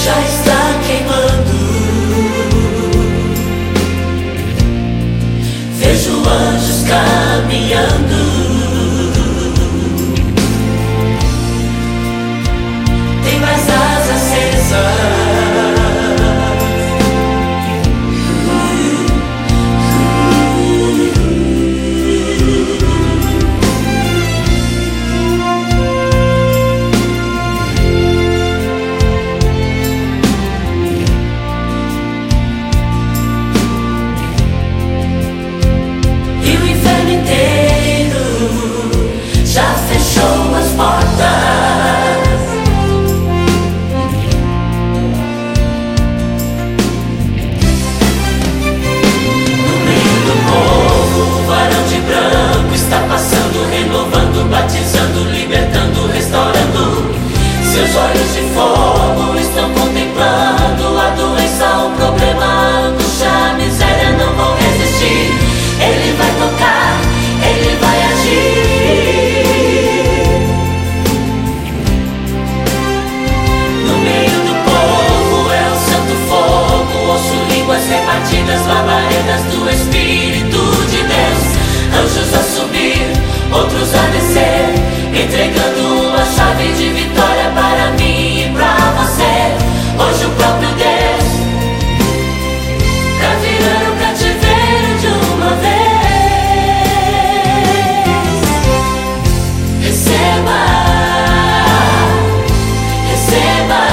já está queimando. Vejo anjos caminhando. Tem mais asas acesas. Batizando, libertando, restaurando. Seus olhos de fogo estão contemplando a doença, o problema, a angústia, a miséria não vão resistir. Ele vai tocar, ele vai agir. No meio do povo é o santo fogo. Ouço línguas repartidas, labaredas do Espírito de Deus. Anjos a subir, outros a descer, entregando uma chave de vitória para mim e pra você. Hoje o próprio Deus tá virando o cativeiro de uma vez. Receba, receba.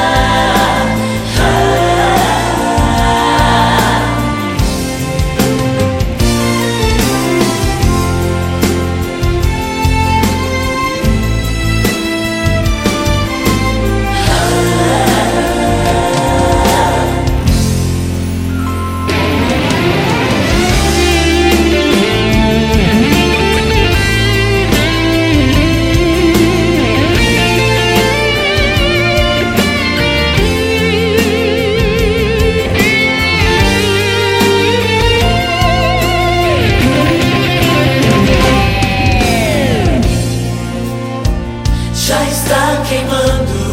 Já está queimando.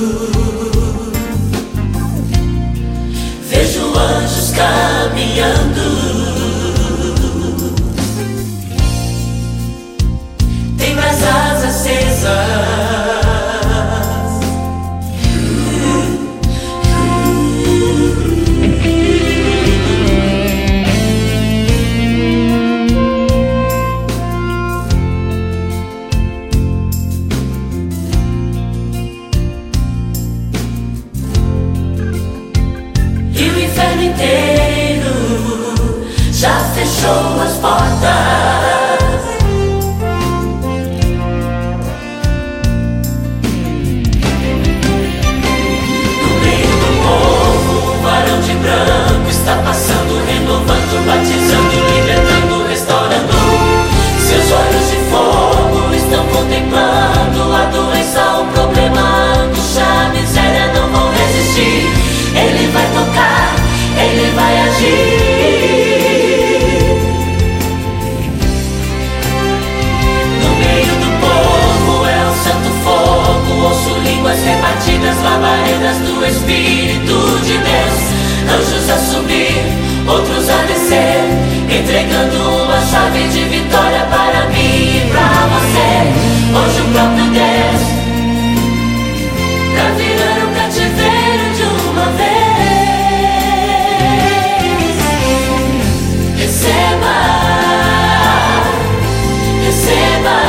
Vejo anjos caminhando. Tem mais asas acesas. Inteiro já fechou as portas. No meio do povo, um varão de branco está passando, renovando, batizando, libertando, restaurando. Seus olhos de fogo estão contemplando a doença, o problema, a angústia, a miséria não vão resistir. Ele vai tocar, ele vai agir. No meio do povo é o santo fogo. Ouço línguas repartidas, labaredas do Espírito de Deus. Anjos a subir, outros a descer, entregando uma chave de vitória para mim e pra você. Hoje o próprio Deus tá virando o cativeiro de uma vez. Receba, receba.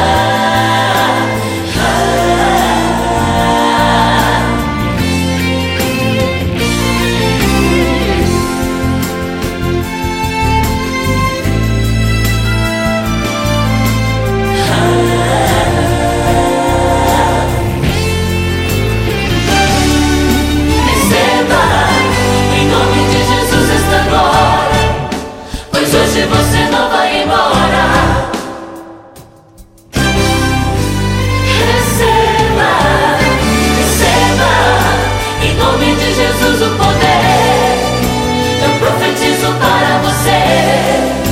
Hoje você não vai embora. Receba, receba, em nome de Jesus o poder. Eu profetizo para você.